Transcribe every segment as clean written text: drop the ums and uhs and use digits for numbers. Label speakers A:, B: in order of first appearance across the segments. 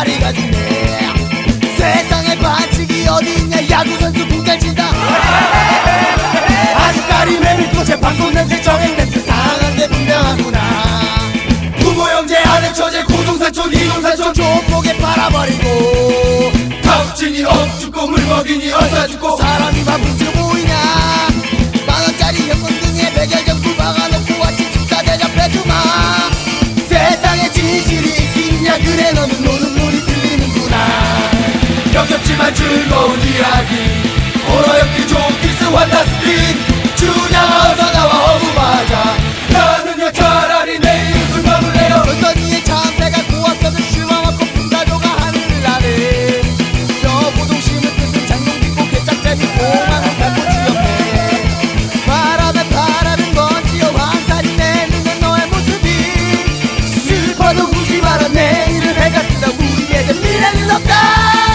A: 다리가 죽네. 세상에 반칙이 어디 있냐. 야구선수 공잘 친다. 아주까리 메밀꽃에 방콕 냄새 정액 냄새 상한데 분명하구나. 부모 형제 아들 처제 고종사촌 이동사촌 조폭에 팔아버리고 덕진이 억죽고 물먹이니 어서 죽고 사람이 바쁜지 보이냐. 만원짜리 현금 등에 백열정구 박아놓고 아침 식사 대접해주마. 세상에 진실이 있겠냐. 그래 너는 노는 놀이 들리는구나.
B: 역겹지만 즐거운 이야기 호러역기 조키스 환타스틴. 주냐 어서 나와 어부맞아. 나는요 차라리 내일 술밥을 해요.
A: 은선이의 참새가 고왔어도 슈마와코 분사조가 하늘을 나네. 여보동 심은 뜻은 장롱 빚고 개짝대비 공항을 밟고 지었네. 바람에 바람은 먼지여 황살이 내리는 너의 모습이 슬퍼도 울지 마라. 내일은 해가 뜬다. 우리에게 미래는 없다.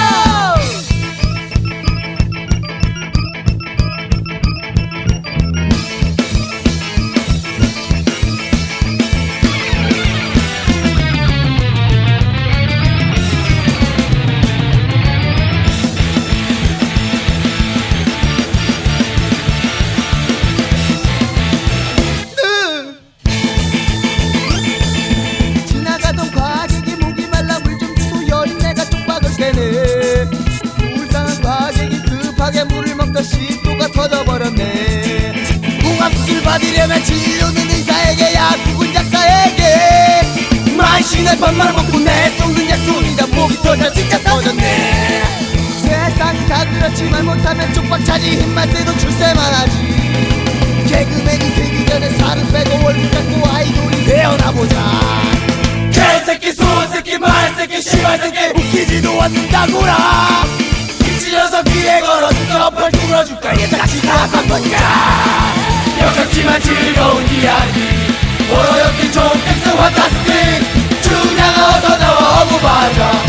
A: 지나가던 과객이 목이 말라 물 좀 주소. 여인네가 쪽박을 대네. 불쌍한 과객이 급하게 물을 먹다 식도가 터져버렸네. 궁합수술 받으려면 치료는 의사에게 약국은 약사에게. 만신의 밥만 먹고 내 쏟는 약손이다. 목이 터져 진짜 터졌네. 세상이 다 그렇지만 못하면 쪽박 차지. 힘만 세도 출세만 하지. 개그맨이 되기 전에 살을 빼고 얼굴 깎고 아이돌이 되어나보자.
B: 개새끼 소새끼 말새끼 씨발새끼
A: 웃기지도 않는다구나.
B: 찢어서 귀에 걸어줄까 엎을 뚫어줄까 얘 다시 다한 번가. 역겹지만 즐거운 이야기 호러역기 조키스 환타스틴. 주냐가 어서 나와 어부맞아.